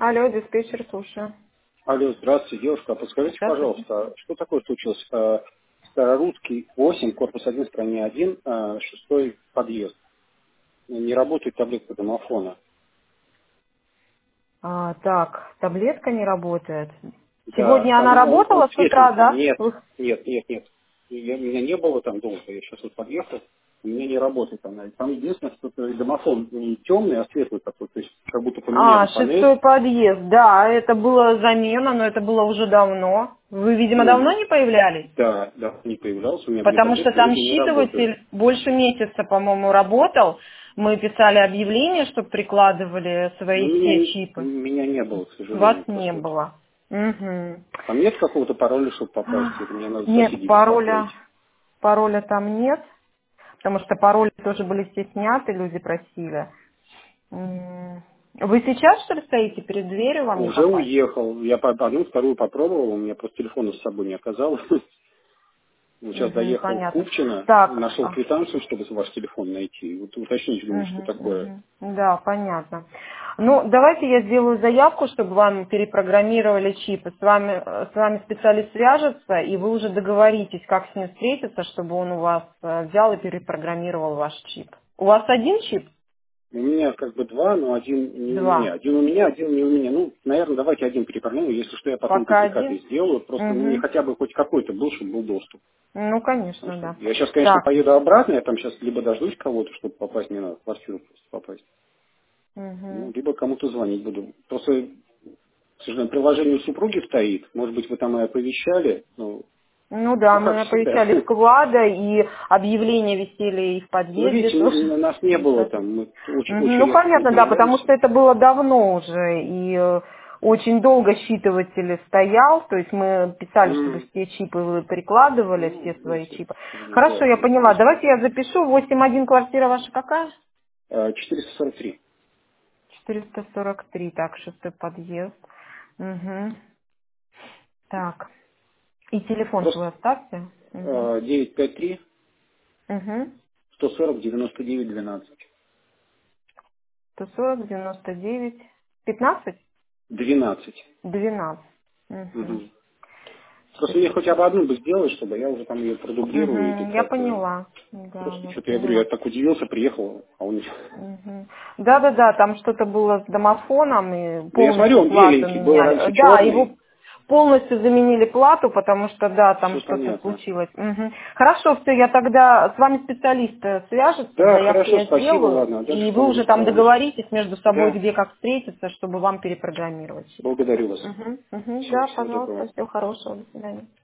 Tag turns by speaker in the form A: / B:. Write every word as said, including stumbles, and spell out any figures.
A: Алло, диспетчер, слушаю.
B: Алло, здравствуйте, девушка. А подскажите,
A: Здравствуйте.
B: пожалуйста, что такое случилось? Э, Старорусский восемь, корпус один, стране один, э, шестой подъезд. Не работает таблетка домофона.
A: А, так, таблетка не работает.
B: Да,
A: Сегодня она
B: она, он, он
A: работала с утра,
B: светленький.
A: да?
B: Нет,
A: Вы-
B: нет, нет, нет. Я, меня не было там долго, я сейчас вот подъехал, у меня не работает она. И там единственное, что домофон не темный, а светлый такой, то есть как будто
A: А,
B: поменяли панель.
A: шестой подъезд, да, это была замена, но это было уже давно. Вы, видимо, давно
B: Ну,
A: не появлялись?
B: да, да, не появлялся, у меня были
A: Потому что
B: таблетки,
A: там
B: говорит, не работают.
A: считыватель больше месяца, по-моему, работал. Мы писали объявление, чтобы прикладывали
B: Ну,
A: свои все
B: меня,
A: чипы.
B: меня не было, к
A: Вас
B: сожалению,
A: не
B: просто.
A: было. Угу.
B: Там нет какого-то пароля, чтобы попасть, или мне надо
A: Нет,
B: соседей беспокоить?
A: пароля, пароля там нет. Потому что пароли тоже были все сняты, люди просили. М, Вы сейчас, что ли, стоите перед дверью, вам не
B: Уже
A: попасть?
B: уехал. Я по одну, вторую попробовал, у меня просто телефона с собой не оказалось. Вот сейчас
A: Угу,
B: доехал в
A: понятно.
B: Купчино,
A: Так,
B: нашел
A: а,
B: квитанцию, чтобы ваш телефон найти. Вот уточнить, думаю, что
A: мгм,
B: такое.
A: мгм. Да, понятно. Ну, давайте я сделаю заявку, чтобы вам перепрограммировали чипы. С вами, э, с вами специалист свяжется, и вы уже договоритесь, как с ним встретиться, чтобы он у вас э, взял и перепрограммировал ваш чип. У вас один чип?
B: У меня как бы два, но один не у меня.
A: Два.
B: Один у меня, один не у меня. Ну, наверное, давайте один перепрограммирую. Если что, я потом
A: Пока
B: дубликаты
A: один?
B: сделаю. Просто ну, мне
A: Угу.
B: хотя бы хоть какой-то был, чтобы был доступ.
A: Ну,
B: Потому
A: конечно,
B: что
A: да.
B: я сейчас, конечно,
A: Так.
B: поеду обратно, я там сейчас либо дождусь кого-то, чтобы попасть, мне надо в квартиру просто попасть. Ну,
A: Мгм.
B: либо кому-то звонить буду. Просто, к сожалению, приложение у супруги стоит. Может быть, вы там и оповещали. Ну,
A: Ну
B: ну
A: да,
B: как
A: мы
B: всегда.
A: оповещали склада, и объявления висели и в
B: Ну,
A: подъезде
B: видите,
A: тоже.
B: н- нас не было там. Мы очень,
A: Мгм.
B: очень
A: Ну
B: редко там
A: понятно, да, потому
B: появлялись.
A: что это было давно уже, и э, очень долго считыватель стоял, то есть мы писали, чтобы
B: М,
A: все чипы вы прикладывали,
B: Ну,
A: все свои
B: видите,
A: чипы.
B: к сожалению,
A: Хорошо,
B: да,
A: я
B: не
A: поняла.
B: успел.
A: Давайте я запишу. восемь один квартира ваша какая?
B: А, четыреста сорок три.
A: четыреста сорок три, так, шестой подъезд. Угу. Так, и телефон
B: Просто
A: свой оставьте. Угу.
B: а, девять пять три
A: Угу.
B: сто сорок девяносто девять двенадцать.
A: сто сорок, девяносто девять, пятнадцать,
B: двенадцать.
A: двенадцать. Угу.
B: Мгм. Просто мне хотя бы одну бы сделать, чтобы я уже там ее продублирую, и
A: Угу.
B: тут
A: Я
B: как-то...
A: поняла. Да,
B: Просто
A: вас
B: что-то я говорю, я
A: поняла.
B: так удивился, приехал, а он...
A: Угу. Да-да-да, там что-то было с домофоном, и
B: Ну, я смотрю,
A: полностью
B: он
A: плату
B: беленький, был
A: меняли.
B: раньше
A: Э, Да, его
B: черный.
A: полностью заменили плату, потому что, да, там
B: Все
A: что-то
B: понятно.
A: случилось. Мгм. Хорошо, все, я тогда с вами специалист э, свяжется,
B: Да,
A: заявку
B: хорошо,
A: я
B: спасибо,
A: сделаю,
B: ладно, дальше
A: и
B: по
A: вы
B: ходу
A: уже там
B: справлюсь.
A: договоритесь между собой,
B: Да,
A: где как встретиться, чтобы вам перепрограммировать чип.
B: благодарю вас.
A: Угу. Угу.
B: Все,
A: Да,
B: всего доброго.
A: пожалуйста, всего хорошего, до свидания.